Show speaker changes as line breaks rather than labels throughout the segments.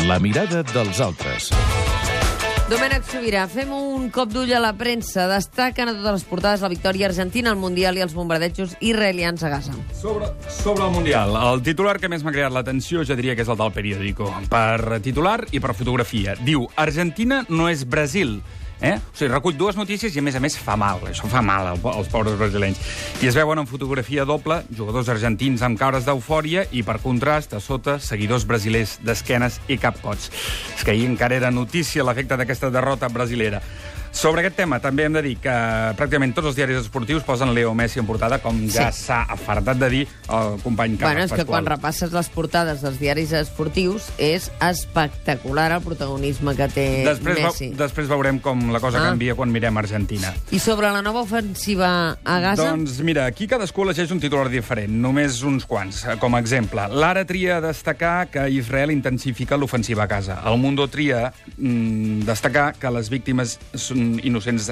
La mirada dels altres.
Domènec Sobirà, fem un cop d'ull a la premsa. Destaquen a totes les portades la victòria argentina, el Mundial i els bombardejos israelians a Gaza.
Sobre el Mundial, el titular que més m'ha creat l'atenció jo diria que és el del Periódico. Per titular i per fotografia. Diu, Argentina no és Brasil. O sigui, recull dues notícies i, a més, fa mal. Això fa mal als pobres brasilenys. I es veuen en fotografia doble jugadors argentins amb caures d'eufòria i, per contrast, a sota, seguidors brasilers d'esquenes i capcots. És que ahir encara era notícia l'efecte d'aquesta derrota brasilera. Sobre aquest tema també hem de dir que pràcticament tots els diaris esportius posen Leo Messi en portada, com ja s'ha afartat de dir el company Carles Pasqual.
És que quan repasses les portades dels diaris esportius és espectacular el protagonisme que té Messi.
Després veurem com la cosa canvia quan mirem Argentina.
I sobre la nova ofensiva a Gaza?
Doncs mira, aquí cadascú elegeix un titular diferent, només uns quants. Com a exemple, l'Ara tria destacar que Israel intensifica l'ofensiva a Gaza. El Mundo tria destacar que les víctimes innocents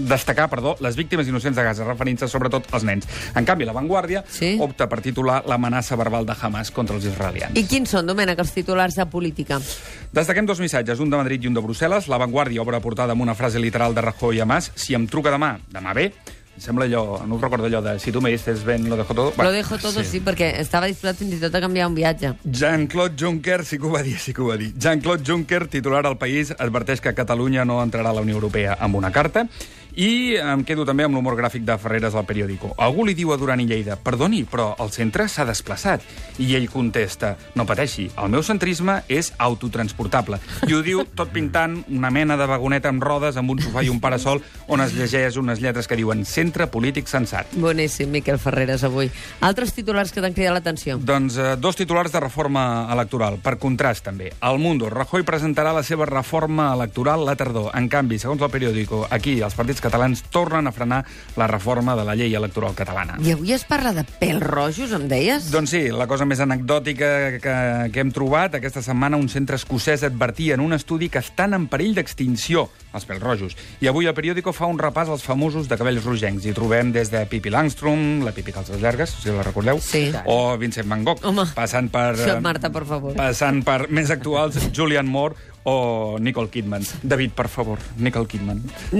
les víctimes innocents de Gaza, referint-se sobretot als nens. En canvi, La Vanguardia opta per titular l'amenaça verbal de Hamas contra els israelians.
I quins són, Domènec, els titulars de política?
Destaquem dos missatges, un de Madrid i un de Brussel·les. La Vanguardia obre portada amb una frase literal de Rajoy a Mas: si em truca demà bé. Em sembla allò, no us recordo allò de si tu me dices ven, lo dejo todo.
Lo dejo todo, sí, perquè estava disposat fins i tot a canviar un viatge.
Jean-Claude Juncker, sí que ho va dir. Jean-Claude Juncker, titular al País, adverteix que Catalunya no entrarà a la Unió Europea amb una carta. I em quedo també amb l'humor gràfic de Ferreres al Periódico. Algú li diu a Duran i Lleida: perdoni, però el centre s'ha desplaçat. I ell contesta: no pateixi, el meu centrisme és autotransportable. I ho diu tot pintant una mena de vagoneta amb rodes, amb un sofà i un parasol, on es llegeix unes lletres que diuen centre polític sensat.
Boníssim, Miquel Ferreres, avui. Altres titulars que t'han cridat l'atenció?
Doncs dos titulars de reforma electoral, per contrast també. El Mundo: Rajoy presentarà la seva reforma electoral la tardor. En canvi, segons el Periódico, aquí els partits catalans tornen a frenar la reforma de la llei electoral catalana.
I avui es parla de pèls rojos, em deies?
Doncs sí, la cosa més anecdòtica que hem trobat aquesta setmana, un centre escocès advertia en un estudi que estan en perill d'extinció els pèls rojos. I avui el Periódico fa un repàs als famosos de cabells rogencs. Hi trobem des de Pippi Langstrom, la Pippi Calces Llargues, si la recordeu, o Vincent Van Gogh, passant per...
Marta, per favor.
Passant per més actuals, Julianne Moore o Nicole Kidman. David, per favor, Nicole Kidman.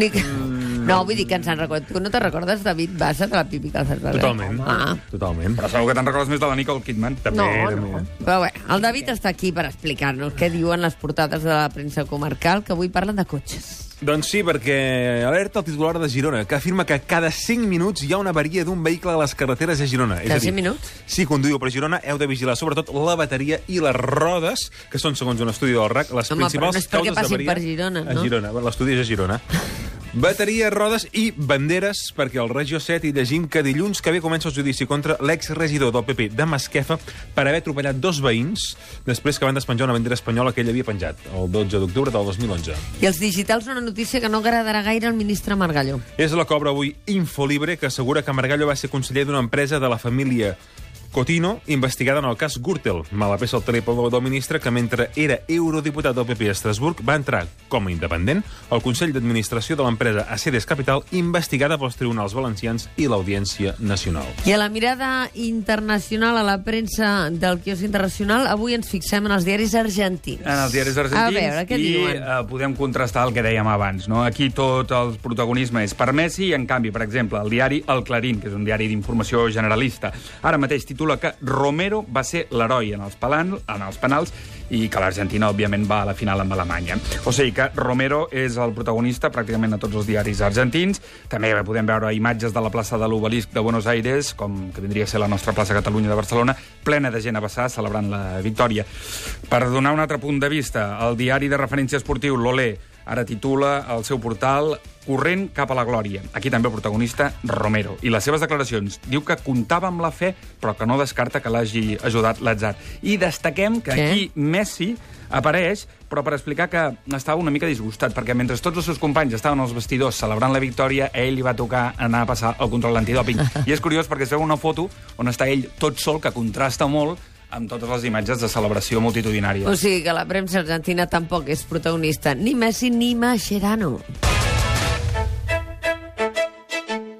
No, vull dir que ens han recordat. Tu no te recordes, David Bassa, de la Pippi Calces Llargues?
Totalment. Però segur que te'n recordes més de la Nicole Kidman.
També. Però bé, el David està aquí per explicar-nos què diuen les portades de la premsa comarcal, que avui parlen de cotxes.
Doncs sí, perquè alerta el titular de Girona, que afirma que cada 5 minuts hi ha una avaria d'un vehicle a les carreteres de Girona.
Cada 5 minuts?
Si conduïu per Girona, heu de vigilar sobretot la bateria i les rodes, que són, segons un estudi del RAC, les principals causes d'avaria...
per Girona, no?
A Girona, l'estudi és a Girona. Bateria, rodes i banderes, perquè al Regió 7 hi llegim que dilluns que ve comença el judici contra l'exregidor del PP de Masquefa per haver atropellat 2 veïns després que van despenjar una bandera espanyola que ell havia penjat el 12 d'octubre del 2011.
I els digitals, una notícia que no agradarà gaire al ministre Margallo.
És la que obre avui Infolibre, que assegura que Margallo va ser conseller d'una empresa de la família Cotino, investigada en el cas Gürtel. Mala peça el telèfon del ministre, que mentre era eurodiputat del PP a Estrasburg va entrar com a independent al Consell d'Administració de l'empresa Acedes Capital, investigada pels tribunals valencians i l'Audiència Nacional.
I a la mirada internacional, a la premsa del quiosc internacional, avui ens fixem en els diaris argentins.
En els diaris argentins.
A veure, què diuen?
I podem contrastar el que dèiem abans, no? Aquí tot el protagonisme és per Messi i, en canvi, per exemple, el diari El Clarín, que és un diari d'informació generalista, ara mateix titula que Romero va ser l'heroi en els penals i que l'Argentina, òbviament, va a la final amb Alemanya. O sigui que Romero és el protagonista pràcticament a tots els diaris argentins. També podem veure imatges de la plaça de l'Obelisc de Buenos Aires, com que vindria a ser la nostra plaça Catalunya de Barcelona, plena de gent a vessar celebrant la victòria. Per donar un altre punt de vista, el diari de referència esportiu, l'Olé, ara titula el seu portal Corrent cap a la glòria. Aquí també el protagonista, Romero. I les seves declaracions. Diu que comptava amb la fe, però que no descarta que l'hagi ajudat l'atzar. I destaquem que aquí Messi apareix, però per explicar que estava una mica disgustat, perquè mentre tots els seus companys estaven als vestidors celebrant la victòria, a ell li va tocar anar a passar el control antidòping. I és curiós perquè es veu una foto on està ell tot sol, que contrasta molt amb totes les imatges de celebració multitudinària.
O sigui que la premsa argentina tampoc és protagonista, ni Messi ni Mascherano.